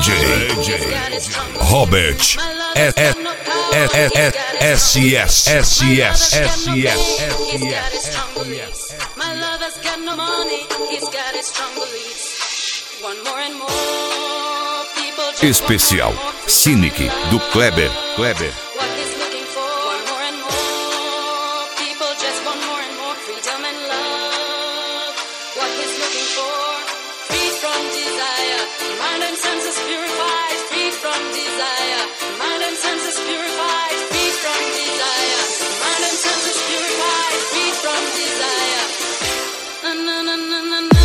Robert SES. My lover's got no money, he's got his strong beliefs. One more and more people just Especial Cynic do Kleber. what he's looking for. One more and more people just want more and more freedom and love. What he's looking for, free from desire, mind and senses purified, free from desire, mind and senses purified, free from desire, mind and senses purified, free from desire. Na na na na na na.